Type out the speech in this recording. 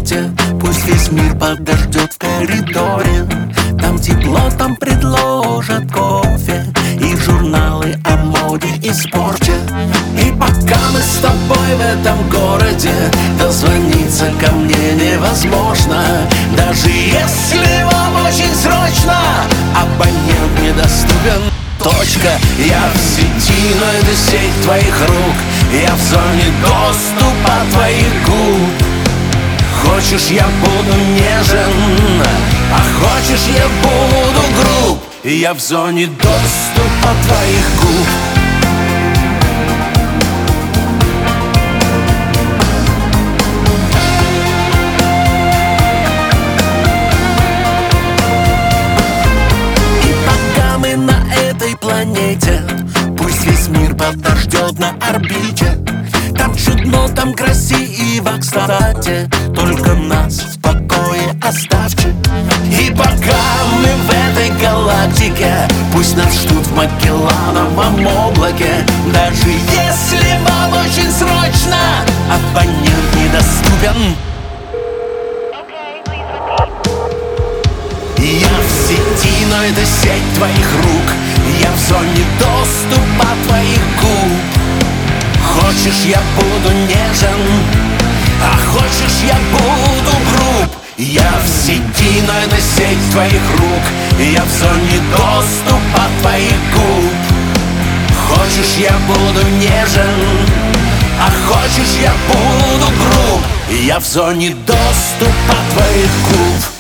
кровати. Пусть весь мир подождет в коридоре. Там тепло, там предложат кофе и журналы о моде и спорте. И пока мы с тобой в этом городе, дозвониться ко мне невозможно. Даже если вам очень срочно, абонент недоступен. Точка. Я в сети, но это сеть твоих рук. Я в зоне доступа твоих губ. Хочешь, я буду нежен, а хочешь, я буду груб. Я в зоне доступа твоих губ. Пусть весь мир подождет на орбите. Там чудно, там красиво, кстати. Только нас в покое оставьте. И пока мы в этой галактике, пусть нас ждут в Магеллановом облаке. Даже если вам очень срочно, абонент недоступен. Я в сети, но это сеть твоих рук. Я в зоне доступа твоих губ. Хочешь, я буду нежен, а хочешь, я буду груб. Я в сети, но это сеть твоих рук. Я в зоне доступа твоих губ. Хочешь, я буду нежен, а хочешь, я буду груб. Я в зоне доступа твоих губ.